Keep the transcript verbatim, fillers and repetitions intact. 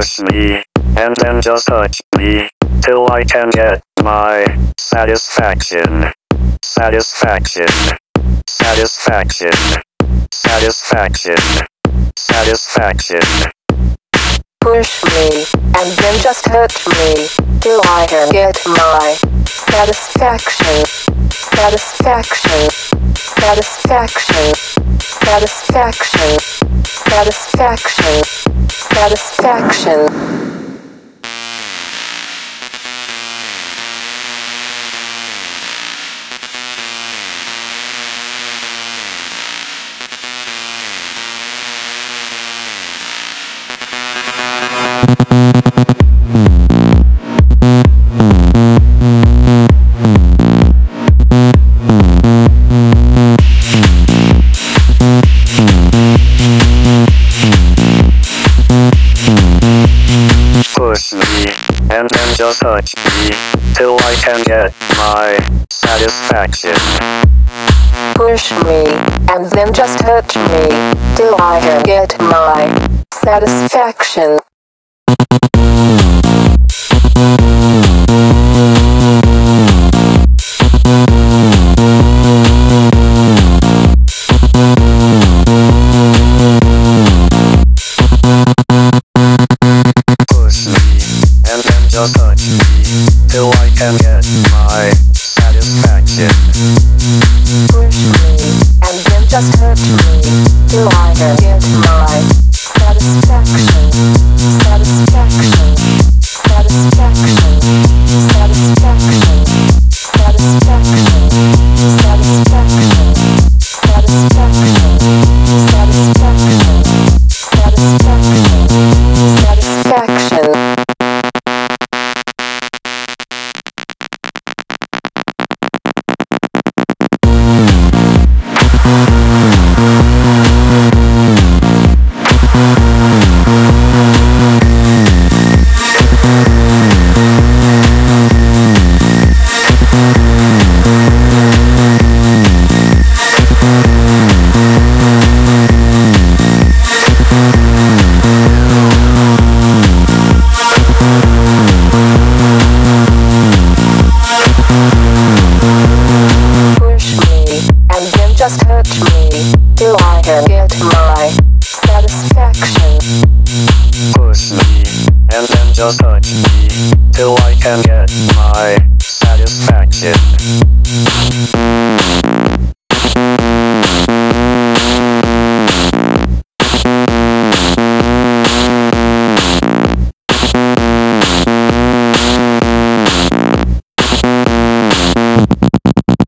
Push me, and then just touch me, till I can get my satisfaction. Satisfaction. Satisfaction. Satisfaction. Satisfaction. Push me, and then just hurt me, till I can get my satisfaction. Satisfaction. Satisfaction. Satisfaction. Satisfaction. Satisfaction. Push me, and then just touch me, till I can get my satisfaction. Push me, and then just hurt me, till I can get my satisfaction. Just touch me, till I can get my satisfaction. Push me, and then just hurt me, till I can get my satisfaction. Satisfaction. Satisfaction. Satisfaction. Satisfaction. Satisfaction. Satisfaction. Satisfaction. Satisfaction. Satisfaction. Just hurt me, till I can get my satisfaction. Push me, and then just touch me, till I can get my satisfaction.